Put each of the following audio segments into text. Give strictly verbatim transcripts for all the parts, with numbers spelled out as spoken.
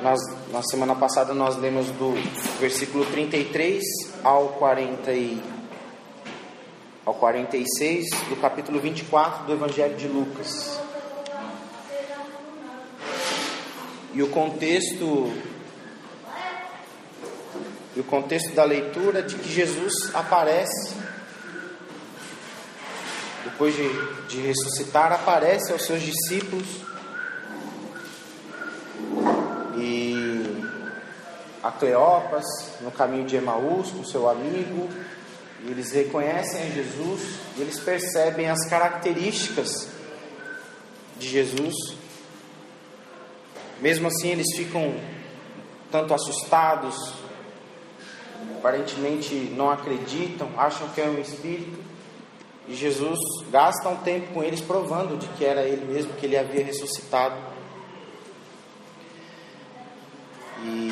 nós, na semana passada nós lemos do versículo trinta e três ao quarenta e, ao quarenta e seis do capítulo vinte e quatro do Evangelho de Lucas. E o contexto e o contexto da leitura de que Jesus aparece, depois de, de ressuscitar, aparece aos seus discípulos, e a Cleopas no caminho de Emaús com seu amigo, e eles reconhecem a Jesus e eles percebem as características de Jesus. Mesmo assim eles ficam tanto assustados, aparentemente não acreditam, acham que é um espírito, e Jesus gasta um tempo com eles provando de que era ele mesmo, que ele havia ressuscitado. E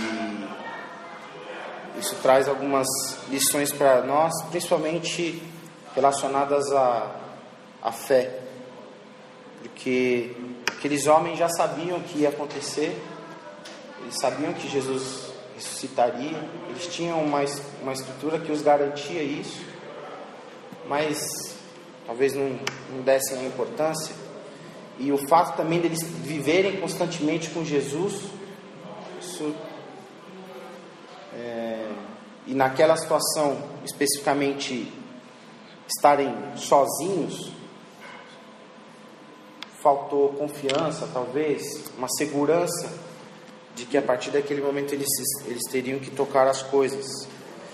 isso traz algumas lições para nós, principalmente relacionadas à, à fé, porque aqueles homens já sabiam o que ia acontecer, eles sabiam que Jesus ressuscitaria, eles tinham uma, uma estrutura que os garantia isso, mas talvez não, não dessem a importância. E o fato também deles viverem constantemente com Jesus, isso, é, e naquela situação especificamente estarem sozinhos, faltou confiança, talvez, uma segurança de que a partir daquele momento eles, eles teriam que tocar as coisas.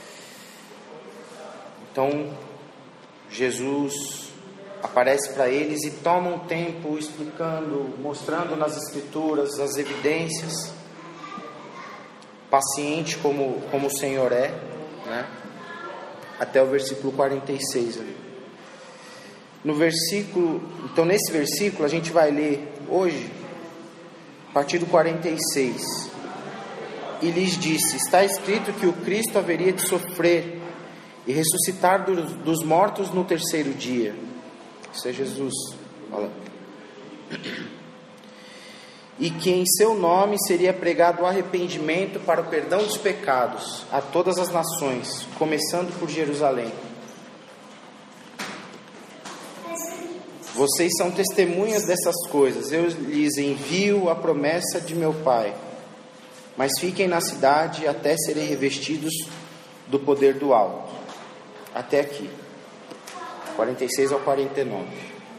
Então Jesus aparece para eles e toma um tempo explicando, mostrando nas escrituras as evidências, paciente como, como o Senhor é, né? Até o versículo quarenta e seis ali. No versículo, então nesse versículo a gente vai ler hoje a partir do quarenta e seis. E lhes disse: está escrito que o Cristo haveria de sofrer e ressuscitar do, dos mortos no terceiro dia. Isso é Jesus falando. E que em seu nome seria pregado o arrependimento para o perdão dos pecados a todas as nações, começando por Jerusalém. Vocês são testemunhas dessas coisas. Eu lhes envio a promessa de meu Pai. Mas fiquem na cidade até serem revestidos do poder do alto. Até aqui. quarenta e seis ao quarenta e nove.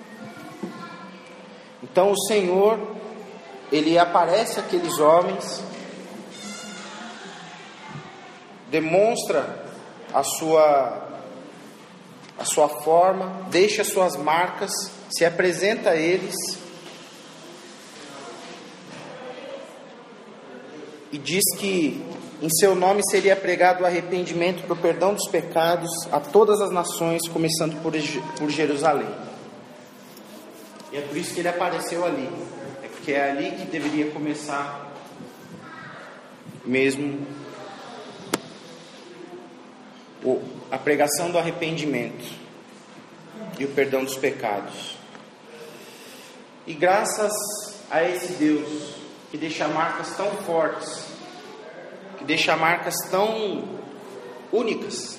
Então o Senhor, Ele aparece àqueles homens, demonstra a sua, a sua forma, deixa suas marcas, se apresenta a eles e diz que em seu nome seria pregado o arrependimento para o perdão dos pecados a todas as nações, começando por, por Jerusalém. E é por isso que ele apareceu ali, é porque é ali que deveria começar mesmo o, a pregação do arrependimento e o perdão dos pecados. E graças a esse Deus que deixa marcas tão fortes, que deixa marcas tão únicas,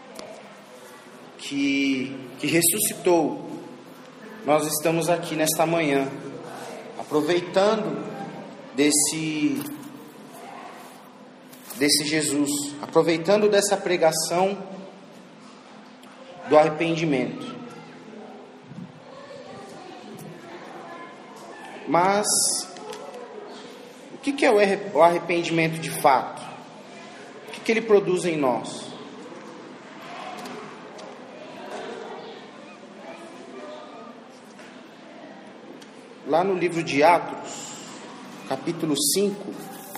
que, que ressuscitou, nós estamos aqui nesta manhã, aproveitando desse, desse Jesus, aproveitando dessa pregação do arrependimento. Mas o que é o arrependimento de fato? O que ele produz em nós? Lá no livro de Atos, capítulo cinco,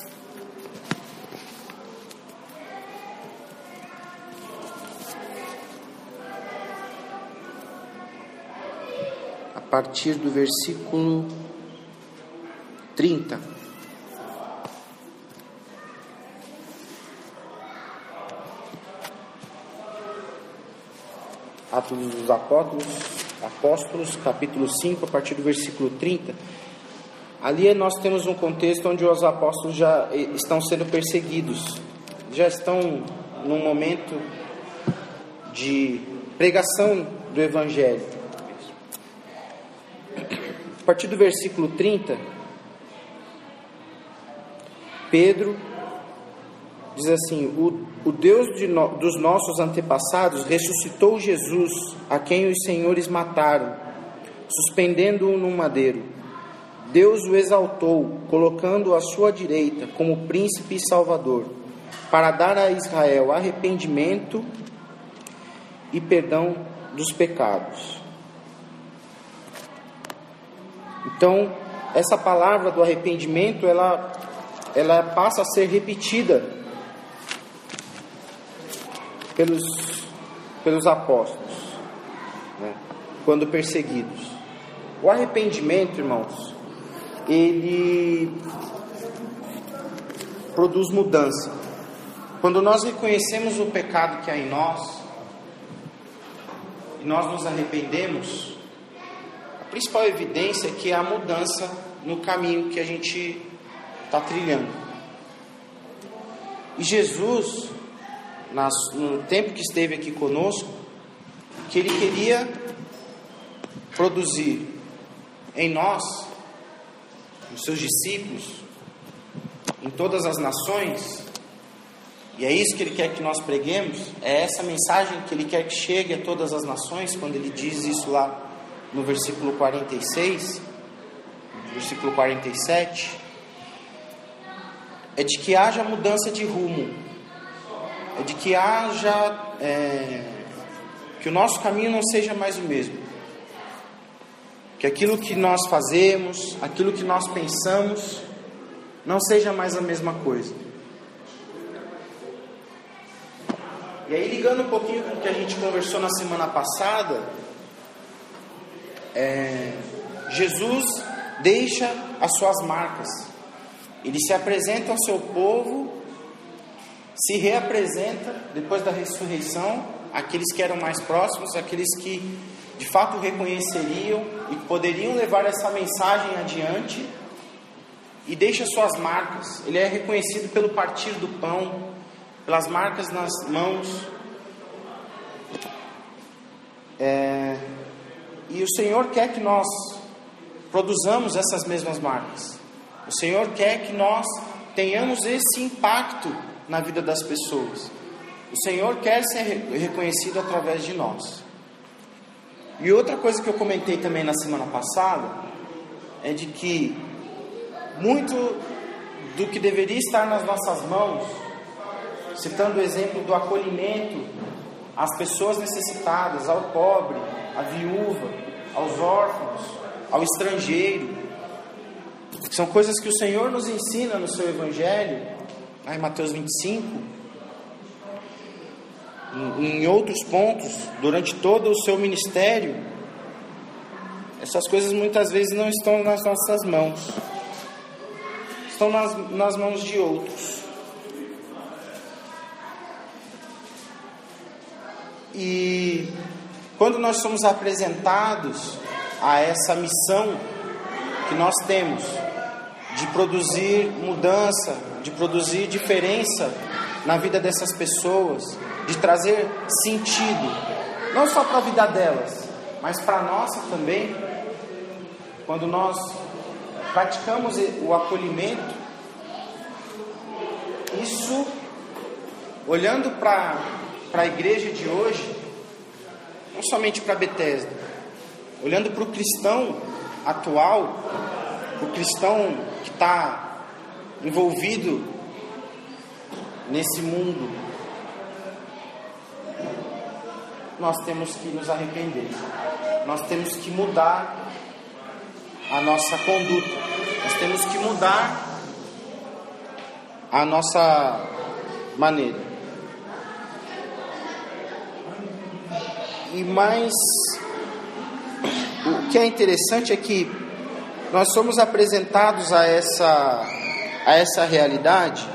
a partir do versículo trinta. Atos dos Apóstolos, Apóstolos, capítulo cinco, a partir do versículo trinta. ali nós temos um contexto onde os apóstolos já estão sendo perseguidos, já estão num momento de pregação do Evangelho. A partir do versículo trinta, Pedro diz assim: o, o Deus de no, dos nossos antepassados ressuscitou Jesus, a quem os senhores mataram, suspendendo-o num madeiro. Deus o exaltou, colocando-o à sua direita como príncipe e salvador, para dar a Israel arrependimento e perdão dos pecados. Então, essa palavra do arrependimento, ela, ela passa a ser repetida pelos, pelos apóstolos, né, quando perseguidos. O arrependimento, irmãos, ele produz mudança. Quando nós reconhecemos o pecado que há em nós e nós nos arrependemos, a principal evidência é que há mudança no caminho que a gente está trilhando. E Jesus, nas, no tempo que esteve aqui conosco, que Ele queria produzir em nós, nos seus discípulos, em todas as nações, e é isso que Ele quer que nós preguemos, é essa mensagem que Ele quer que chegue a todas as nações, quando Ele diz isso lá no versículo quarenta e seis, versículo quarenta e sete, é de que haja mudança de rumo, é de que haja, é, que o nosso caminho não seja mais o mesmo, que aquilo que nós fazemos, aquilo que nós pensamos, não seja mais a mesma coisa. E aí, ligando um pouquinho com o que a gente conversou na semana passada, é, Jesus deixa as suas marcas. Ele se apresenta ao seu povo, se reapresenta depois da ressurreição, aqueles que eram mais próximos, aqueles que de fato reconheceriam e poderiam levar essa mensagem adiante, e deixa suas marcas. Ele é reconhecido pelo partir do pão, pelas marcas nas mãos. É, e o Senhor quer que nós produzamos essas mesmas marcas. O Senhor quer que nós tenhamos esse impacto na vida das pessoas. O Senhor quer ser reconhecido através de nós. E outra coisa que eu comentei também na semana passada é de que muito do que deveria estar nas nossas mãos, citando o exemplo do acolhimento às pessoas necessitadas, ao pobre, à viúva, aos órfãos, ao estrangeiro, são coisas que o Senhor nos ensina no seu Evangelho, lá em Mateus vinte e cinco, em, em outros pontos, durante todo o seu ministério. Essas coisas muitas vezes não estão nas nossas mãos, estão nas, nas mãos de outros. E quando nós somos apresentados a essa missão que nós temos de produzir mudança, de produzir diferença na vida dessas pessoas, de trazer sentido, não só para a vida delas, mas para a nossa também, quando nós praticamos o acolhimento, isso, olhando para para a igreja de hoje, não somente para Bethesda, olhando para o cristão atual, o cristão que está envolvido nesse mundo, nós temos que nos arrepender, nós temos que mudar a nossa conduta, nós temos que mudar a nossa maneira. E mais, o que é interessante é que nós somos apresentados a essa, a essa realidade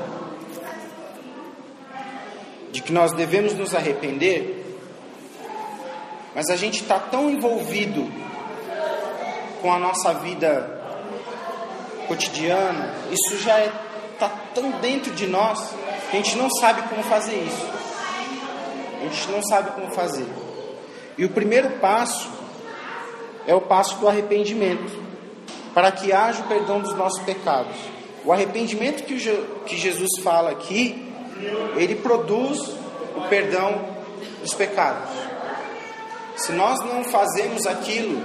de que nós devemos nos arrepender, mas a gente está tão envolvido com a nossa vida cotidiano, isso já está tão dentro de nós que a gente não sabe como fazer isso. A gente não sabe como fazer. E o primeiro passo é o passo do arrependimento, para que haja o perdão dos nossos pecados. O arrependimento que, o, que Jesus fala aqui, ele produz o perdão dos pecados. Se nós não fazemos aquilo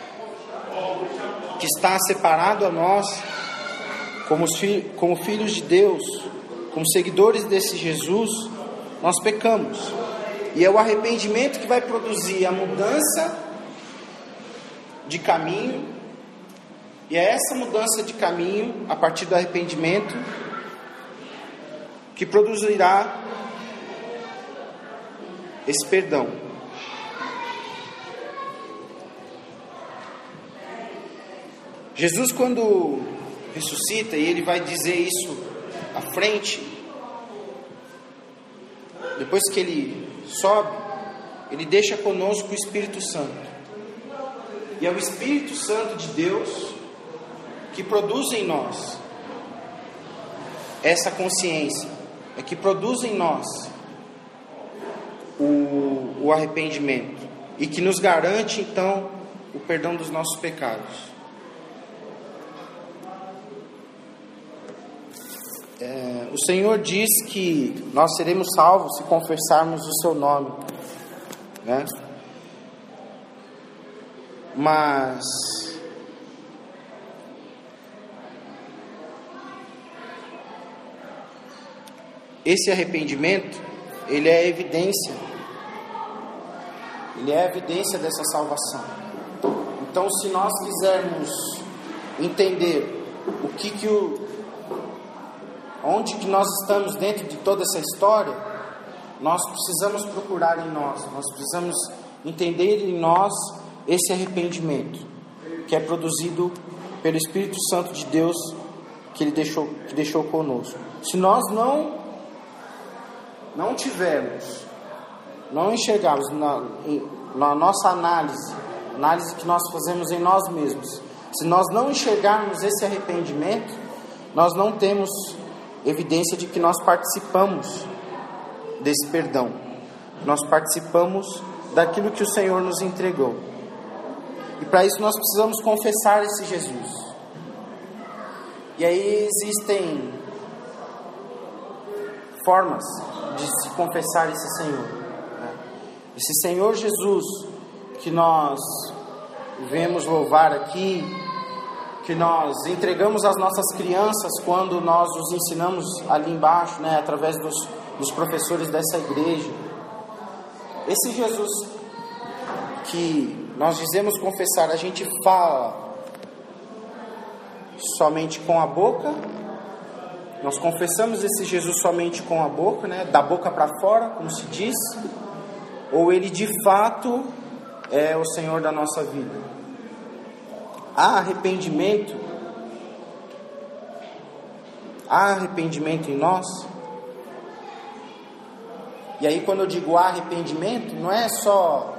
que está separado a nós, como, fi, como filhos de Deus, como seguidores desse Jesus, nós pecamos. E é o arrependimento que vai produzir a mudança de caminho. E é essa mudança de caminho, a partir do arrependimento, que produzirá esse perdão. Jesus, quando ressuscita, e ele vai dizer isso à frente, depois que ele sobe, ele deixa conosco o Espírito Santo. E é o Espírito Santo de Deus que produz em nós essa consciência, é que produz em nós o, o arrependimento e que nos garante então o perdão dos nossos pecados. É, o Senhor diz que nós seremos salvos se confessarmos o seu nome, né? Mas esse arrependimento, ele é a evidência, ele é a evidência dessa salvação. Então, se nós quisermos entender o que que o onde que nós estamos dentro de toda essa história, nós precisamos procurar em nós, nós precisamos entender em nós esse arrependimento, que é produzido pelo Espírito Santo de Deus, que Ele deixou, que deixou conosco. Se nós não, não tivermos, não enxergarmos na, na nossa análise, análise que nós fazemos em nós mesmos, se nós não enxergarmos esse arrependimento, nós não temos evidência de que nós participamos desse perdão, nós participamos daquilo que o Senhor nos entregou. E para isso nós precisamos confessar esse Jesus. E aí existem formas de se confessar esse Senhor, né? Esse Senhor Jesus que nós vemos louvar aqui, que nós entregamos às nossas crianças quando nós os ensinamos ali embaixo, né, através dos, dos professores dessa igreja. Esse Jesus que nós dizemos confessar, a gente fala somente com a boca, nós confessamos esse Jesus somente com a boca, né, da boca para fora, como se diz, ou ele de fato é o Senhor da nossa vida? Há arrependimento? Há arrependimento em nós? E aí quando eu digo há arrependimento, não é só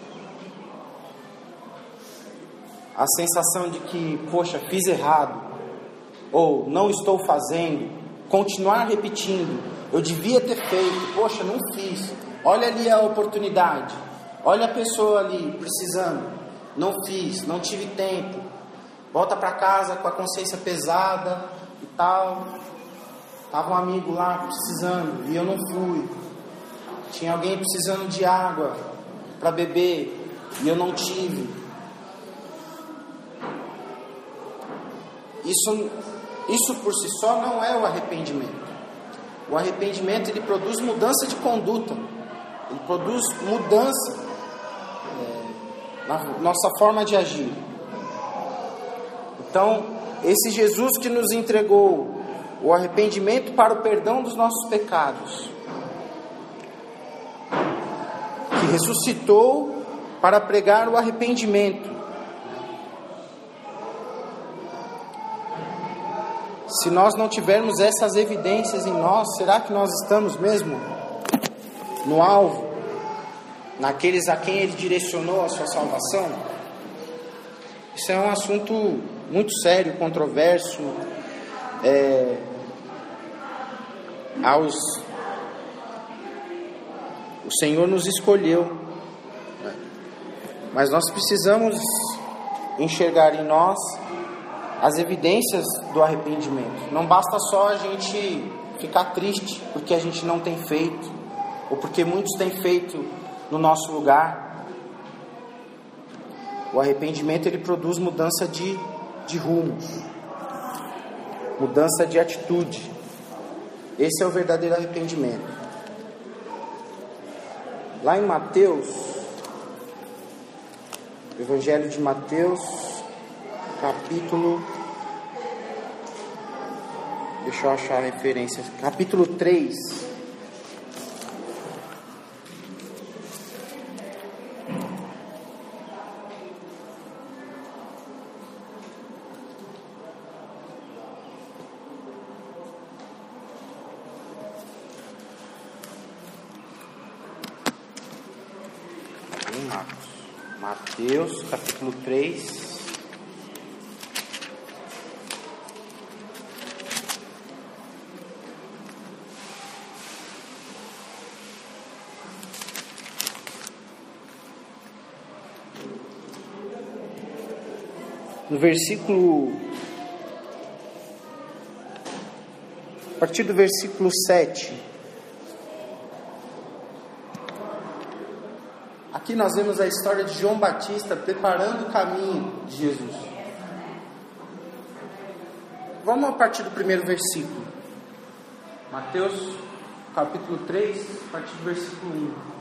a sensação de que, poxa, fiz errado, ou não estou fazendo, continuar repetindo, eu devia ter feito, poxa, não fiz, olha ali a oportunidade, olha a pessoa ali precisando, não fiz, não tive tempo, volta para casa com a consciência pesada e tal, estava um amigo lá precisando e eu não fui, tinha alguém precisando de água para beber e eu não tive. Isso, isso por si só não é o arrependimento. O arrependimento, ele produz mudança de conduta, ele produz mudança é, na nossa forma de agir. Então, esse Jesus que nos entregou o arrependimento para o perdão dos nossos pecados, que ressuscitou para pregar o arrependimento. Se nós não tivermos essas evidências em nós, será que nós estamos mesmo no alvo, naqueles a quem Ele direcionou a sua salvação? Isso é um assunto muito sério, controverso, é, aos, o Senhor nos escolheu, né? Mas nós precisamos enxergar em nós as evidências do arrependimento. Não basta só a gente ficar triste porque a gente não tem feito, ou porque muitos têm feito no nosso lugar. O arrependimento, ele produz mudança de, de rumos, mudança de atitude. Esse é o verdadeiro arrependimento. Lá em Mateus, Evangelho de Mateus, capítulo, deixa eu achar a referência, capítulo três. Em Marcos, Mateus, capítulo três. No versículo, a partir do versículo sete, aqui nós vemos a história de João Batista preparando o caminho de Jesus. Vamos a partir do primeiro versículo. Mateus, capítulo três, a partir do versículo um.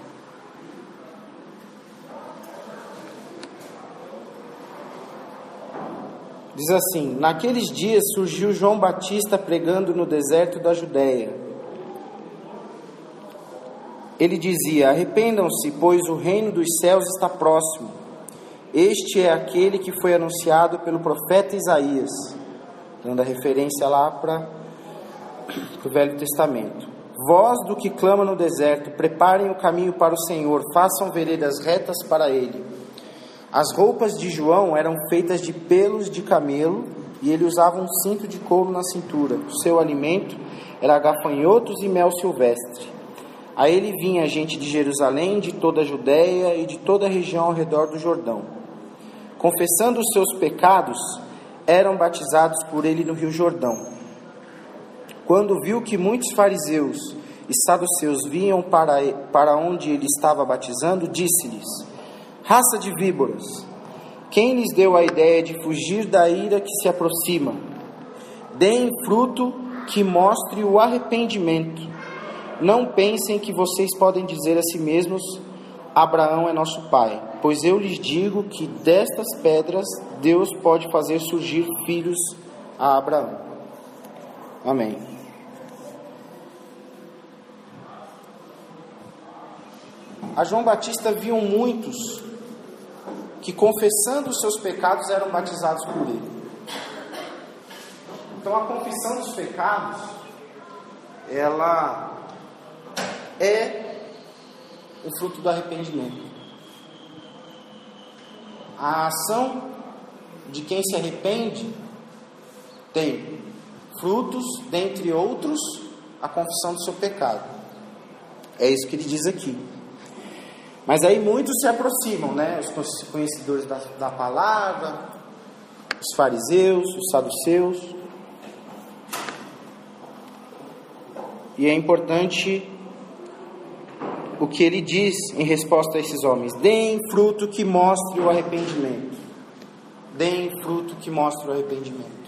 Diz assim: naqueles dias surgiu João Batista pregando no deserto da Judéia. Ele dizia: arrependam-se, pois o reino dos céus está próximo. Este é aquele que foi anunciado pelo profeta Isaías, dando a referência lá para o Velho Testamento. Voz do que clama no deserto, preparem o caminho para o Senhor, façam veredas retas para ele. As roupas de João eram feitas de pelos de camelo e ele usava um cinto de couro na cintura. O seu alimento era gafanhotos e mel silvestre. A ele vinha gente de Jerusalém, de toda a Judéia e de toda a região ao redor do Jordão. Confessando os seus pecados, eram batizados por ele no Rio Jordão. Quando viu que muitos fariseus e saduceus vinham para, para onde ele estava batizando, disse-lhes: raça de víboras, quem lhes deu a ideia de fugir da ira que se aproxima? Deem fruto que mostre o arrependimento. Não pensem que vocês podem dizer a si mesmos: Abraão é nosso pai, pois eu lhes digo que destas pedras Deus pode fazer surgir filhos a Abraão. Amém. A João Batista viam muitos que, confessando os seus pecados, eram batizados por ele. Então a confissão dos pecados, ela é o fruto do arrependimento. A ação de quem se arrepende tem frutos, dentre outros, a confissão do seu pecado. É isso que ele diz aqui. Mas aí muitos se aproximam, né? Os conhecedores da, da palavra, os fariseus, os saduceus. E é importante o que ele diz em resposta a esses homens: deem fruto que mostre o arrependimento. Deem fruto que mostre o arrependimento.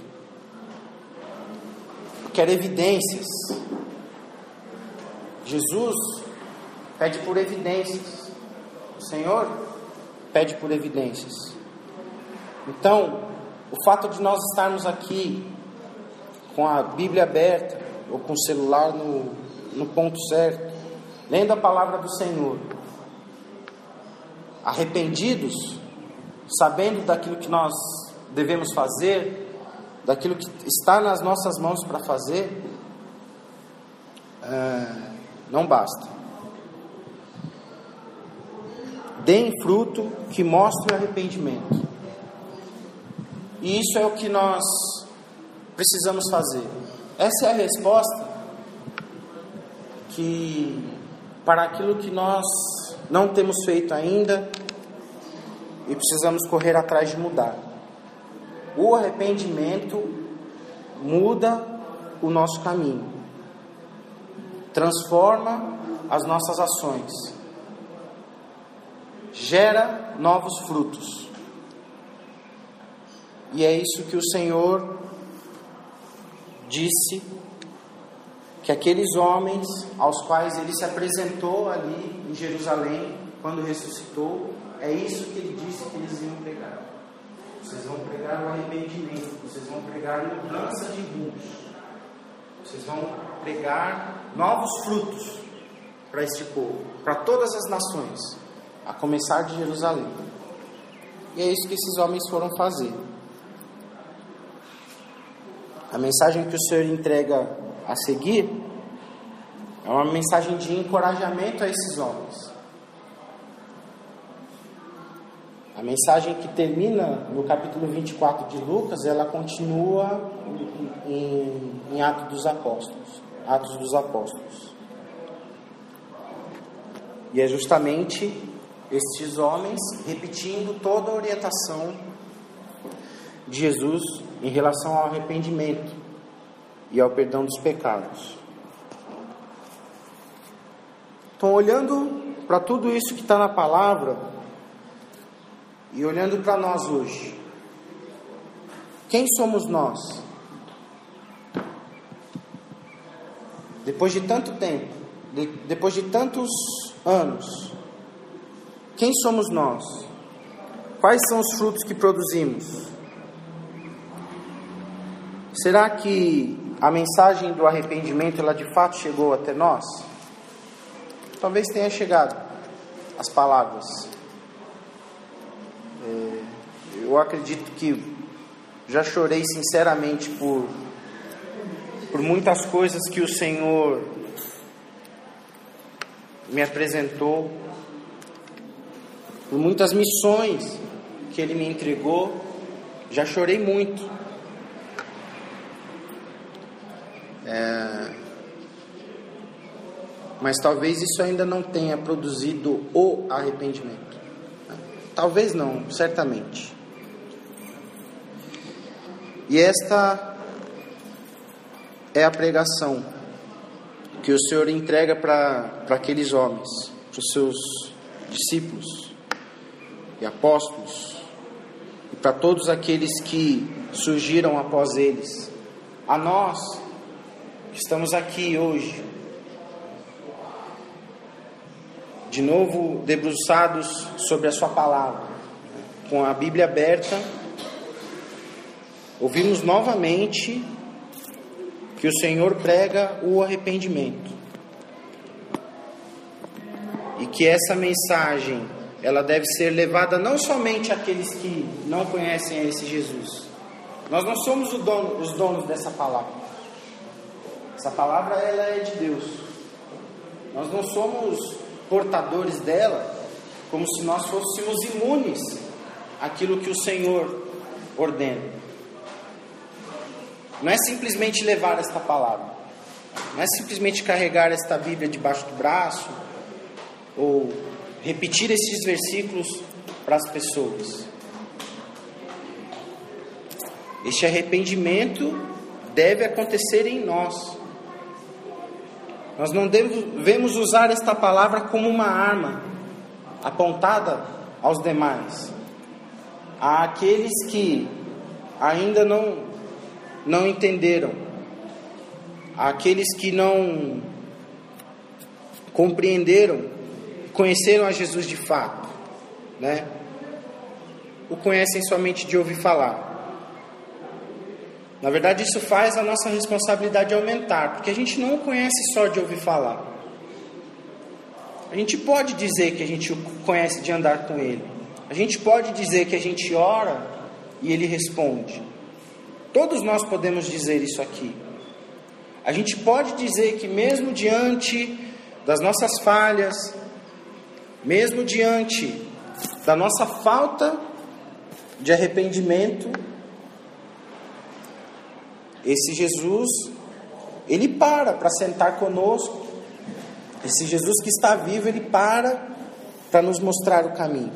Eu quero evidências. Jesus pede por evidências. O Senhor pede por evidências. Então, o fato de nós estarmos aqui com a Bíblia aberta, ou com o celular no, no ponto certo, lendo a palavra do Senhor, arrependidos, sabendo daquilo que nós devemos fazer, daquilo que está nas nossas mãos para fazer, é, não basta. Deem fruto que mostre o arrependimento. E isso é o que nós precisamos fazer. Essa é a resposta que, para aquilo que nós não temos feito ainda e precisamos correr atrás de mudar. O arrependimento muda o nosso caminho, transforma as nossas ações, gera novos frutos. E é isso que o Senhor disse que aqueles homens aos quais Ele se apresentou ali em Jerusalém, quando ressuscitou, é isso que Ele disse que eles iam pregar. Vocês vão pregar o arrependimento, vocês vão pregar mudança de rumos, vocês vão pregar novos frutos para este povo, para todas as nações, a começar de Jerusalém. E é isso que esses homens foram fazer. A mensagem que o Senhor entrega a seguir é uma mensagem de encorajamento a esses homens. A mensagem que termina no capítulo vinte e quatro de Lucas, ela continua em, em, em Atos dos Apóstolos. Atos dos Apóstolos. E é justamente estes homens repetindo toda a orientação de Jesus em relação ao arrependimento e ao perdão dos pecados. Então, olhando para tudo isso que está na palavra e olhando para nós hoje, quem somos nós? Depois de tanto tempo, de, depois de tantos anos, quem somos nós? Quais são os frutos que produzimos? Será que a mensagem do arrependimento, ela de fato chegou até nós? Talvez tenha chegado as palavras. É, eu acredito que já chorei sinceramente por, por muitas coisas que o Senhor me apresentou, por muitas missões que Ele me entregou. Já chorei muito. É, mas talvez isso ainda não tenha produzido o arrependimento. Talvez não, certamente. E esta é a pregação que o Senhor entrega para aqueles homens, para os seus discípulos e apóstolos, e para todos aqueles que surgiram após eles. A nós que estamos aqui hoje, de novo debruçados sobre a sua palavra, com a Bíblia aberta, ouvimos novamente que o Senhor prega o arrependimento, e que essa mensagem, ela deve ser levada não somente àqueles que não conhecem a esse Jesus. Nós não somos o dono, os donos dessa palavra. Essa palavra, ela é de Deus. Nós não somos portadores dela como se nós fôssemos imunes àquilo que o Senhor ordena. Não é simplesmente levar esta palavra, não é simplesmente carregar esta Bíblia debaixo do braço ou repetir esses versículos para as pessoas. Este arrependimento deve acontecer em nós. Nós não devemos usar esta palavra como uma arma apontada aos demais, àqueles que ainda não, não entenderam, àqueles que não compreenderam, conheceram a Jesus de fato, né? O conhecem somente de ouvir falar. Na verdade, isso faz a nossa responsabilidade aumentar, porque a gente não o conhece só de ouvir falar. A gente pode dizer que a gente o conhece de andar com Ele. A gente pode dizer que a gente ora e Ele responde. Todos nós podemos dizer isso aqui. A gente pode dizer que mesmo diante das nossas falhas, mesmo diante da nossa falta de arrependimento, esse Jesus, ele para para sentar conosco. Esse Jesus que está vivo, ele para para nos mostrar o caminho.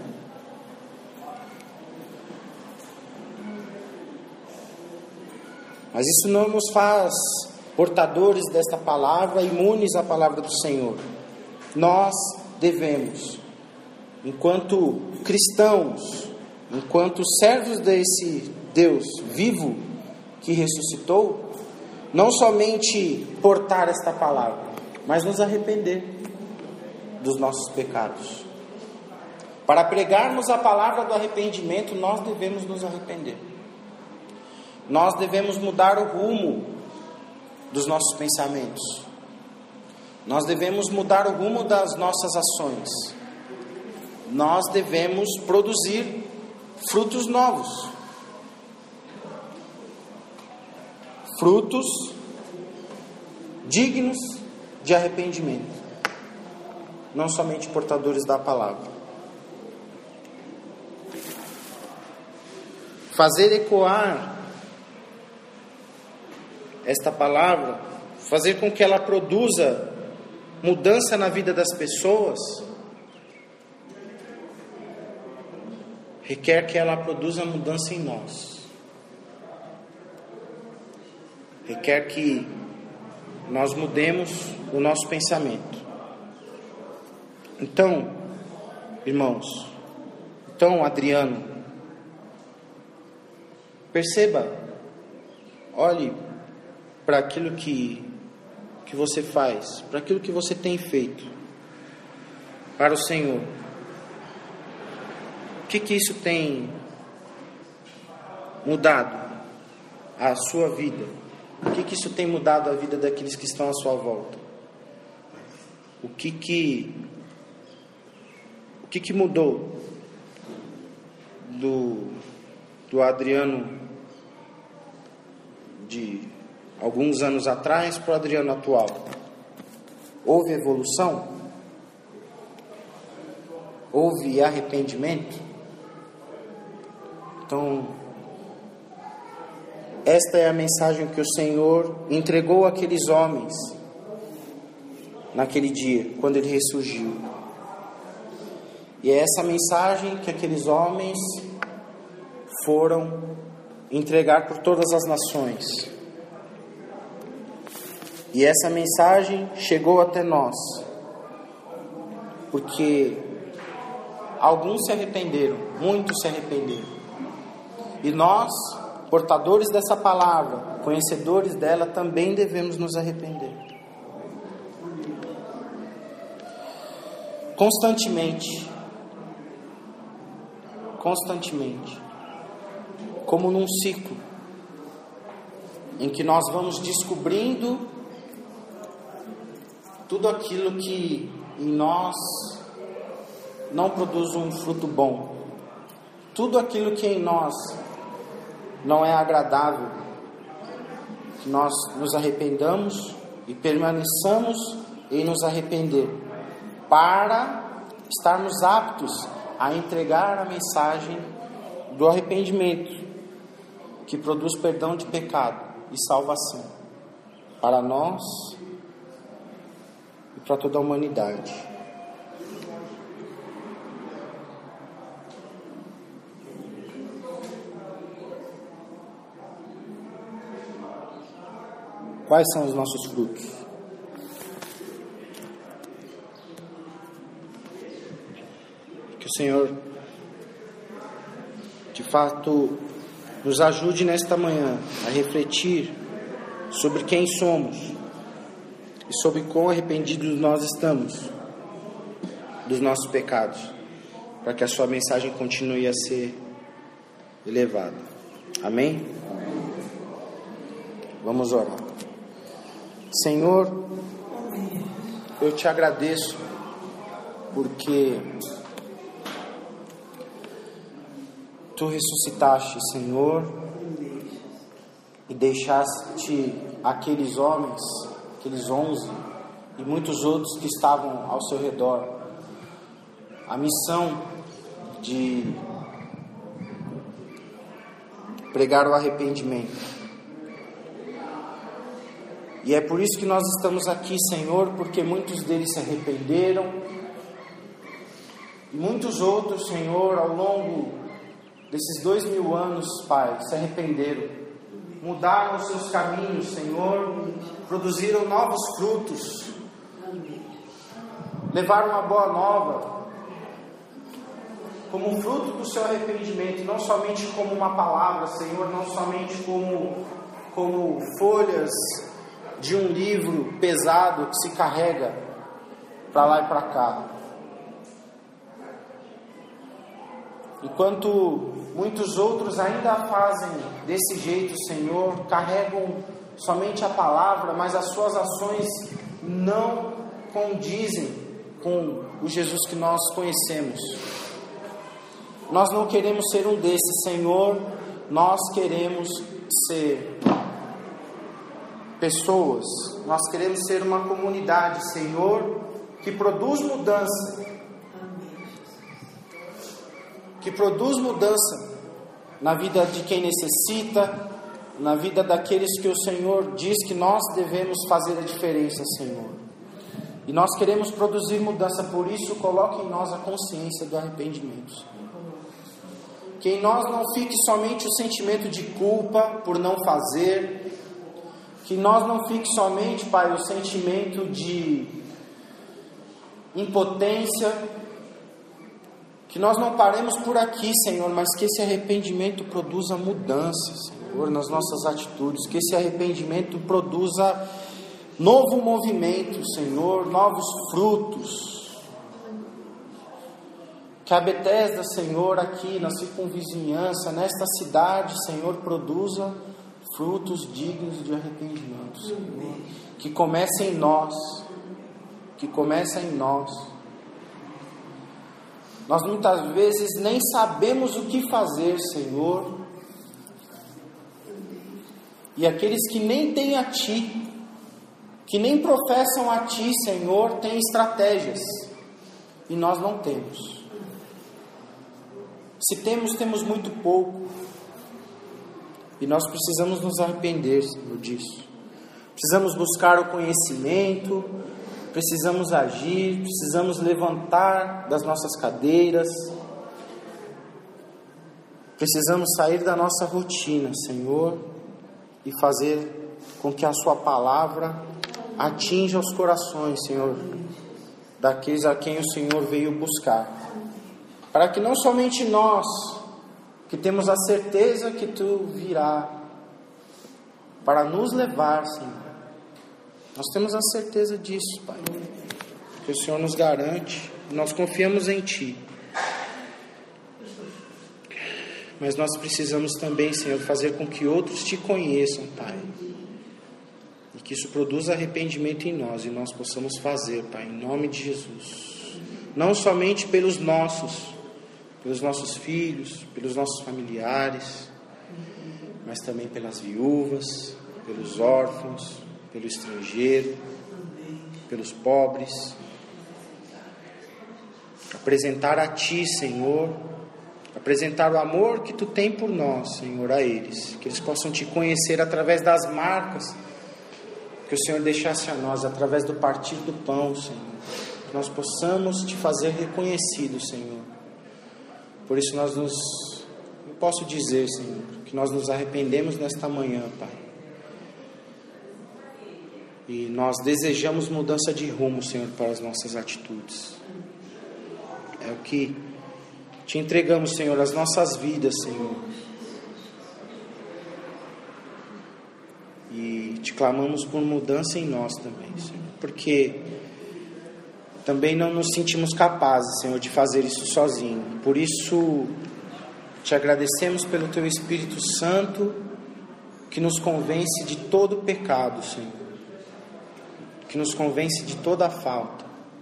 Mas isso não nos faz portadores desta palavra, imunes à palavra do Senhor. Nós devemos, enquanto cristãos, enquanto servos desse Deus vivo que ressuscitou, não somente portar esta palavra, mas nos arrepender dos nossos pecados. Para pregarmos a palavra do arrependimento, nós devemos nos arrepender. Nós devemos mudar o rumo dos nossos pensamentos. Nós devemos mudar o rumo das nossas ações. Nós devemos produzir frutos novos. Frutos dignos de arrependimento. Não somente portadores da palavra. Fazer ecoar esta palavra, fazer com que ela produza mudança na vida das pessoas, requer que ela produza mudança em nós. Requer que nós mudemos o nosso pensamento. Então, irmãos, então Adriano, perceba, olhe para aquilo que, que você faz, para aquilo que você tem feito para o Senhor. O que que isso tem mudado a sua vida? O que que isso tem mudado a vida daqueles que estão à sua volta? O que que, o que, que mudou do, do Adriano de alguns anos atrás para o Adriano atual? Houve evolução? Houve arrependimento? Então, esta é a mensagem que o Senhor entregou àqueles homens naquele dia, quando Ele ressurgiu. E é essa mensagem que aqueles homens foram entregar por todas as nações. E essa mensagem chegou até nós, porque alguns se arrependeram, muitos se arrependeram. E nós, portadores dessa palavra, conhecedores dela, também devemos nos arrepender. Constantemente. Constantemente. Como num ciclo, em que nós vamos descobrindo tudo aquilo que em nós não produz um fruto bom. Tudo aquilo que em nós não é agradável. Que nós nos arrependamos e permaneçamos em nos arrepender, para estarmos aptos a entregar a mensagem do arrependimento, que produz perdão de pecado e salvação para nós e para toda a humanidade. Quais são os nossos frutos? Que o Senhor, de fato, nos ajude nesta manhã a refletir sobre quem somos e sobre quão arrependidos nós estamos dos nossos pecados, para que a sua mensagem continue a ser elevada. Amém? Vamos orar. Senhor, eu te agradeço porque tu ressuscitaste, Senhor, e deixaste aqueles homens, aqueles onze e muitos outros que estavam ao seu redor a missão de pregar o arrependimento. E é por isso que nós estamos aqui, Senhor, porque muitos deles se arrependeram. E muitos outros, Senhor, ao longo desses dois mil anos, Pai, se arrependeram. Mudaram os seus caminhos, Senhor. Produziram novos frutos. Levaram uma boa nova. Como um fruto do seu arrependimento. Não somente como uma palavra, Senhor. Não somente como, como folhas de um livro pesado que se carrega para lá e para cá. Enquanto muitos outros ainda fazem desse jeito, Senhor, carregam somente a palavra, mas as suas ações não condizem com o Jesus que nós conhecemos. Nós não queremos ser um desses, Senhor. Nós queremos ser pessoas, nós queremos ser uma comunidade, Senhor, que produz mudança, que produz mudança na vida de quem necessita, na vida daqueles que o Senhor diz que nós devemos fazer a diferença, Senhor. E nós queremos produzir mudança, por isso coloque em nós a consciência do arrependimento, Senhor. Que em nós não fique somente o sentimento de culpa por não fazer. Que nós não fique somente, Pai, o sentimento de impotência. Que nós não paremos por aqui, Senhor, mas que esse arrependimento produza mudança, Senhor, nas nossas atitudes. Que esse arrependimento produza novo movimento, Senhor, novos frutos. Que a Betesda, Senhor, aqui na circunvizinhança, nesta cidade, Senhor, produza frutos dignos de arrependimento, Senhor. Que comece em nós, que comece em nós. Nós muitas vezes nem sabemos o que fazer, Senhor. E aqueles que nem têm a Ti, que nem professam a Ti, Senhor, têm estratégias. E nós não temos. Se temos, temos muito pouco. E nós precisamos nos arrepender, Senhor, disso. Precisamos buscar o conhecimento, precisamos agir, precisamos levantar das nossas cadeiras, precisamos sair da nossa rotina, Senhor, e fazer com que a Sua palavra atinja os corações, Senhor, daqueles a quem o Senhor veio buscar, para que não somente nós, que temos a certeza que Tu virá para nos levar, Senhor. Nós temos a certeza disso, Pai, que o Senhor nos garante, nós confiamos em Ti. Mas nós precisamos também, Senhor, fazer com que outros Te conheçam, Pai, e que isso produza arrependimento em nós, e nós possamos fazer, Pai, em nome de Jesus, não somente pelos nossos, pelos nossos filhos, pelos nossos familiares, mas também pelas viúvas, pelos órfãos, pelo estrangeiro, pelos pobres. Apresentar a Ti, Senhor, apresentar o amor que Tu tem por nós, Senhor, a eles, que eles possam Te conhecer através das marcas que o Senhor deixasse a nós, através do partir do pão, Senhor, que nós possamos Te fazer reconhecido, Senhor. Por isso nós nos, eu posso dizer, Senhor, que nós nos arrependemos nesta manhã, Pai. E nós desejamos mudança de rumo, Senhor, para as nossas atitudes. É o que Te entregamos, Senhor, as nossas vidas, Senhor. E Te clamamos por mudança em nós também, Senhor. Porque também não nos sentimos capazes, Senhor, de fazer isso sozinho. Por isso, Te agradecemos pelo Teu Espírito Santo, que nos convence de todo o pecado, Senhor. Que nos convence de toda a falta.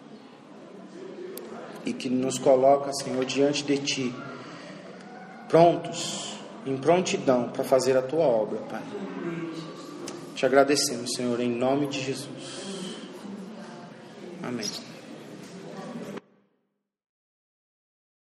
E que nos coloca, Senhor, diante de Ti, prontos, em prontidão para fazer a Tua obra, Pai. Te agradecemos, Senhor, em nome de Jesus. Amém.